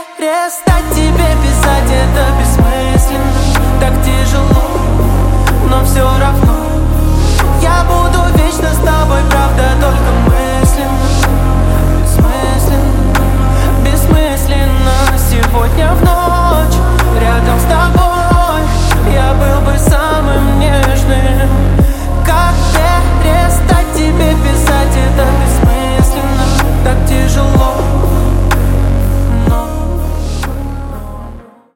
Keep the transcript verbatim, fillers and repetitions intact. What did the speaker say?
перестать тебе писать, это бессмысленно. Так тяжело, но все равно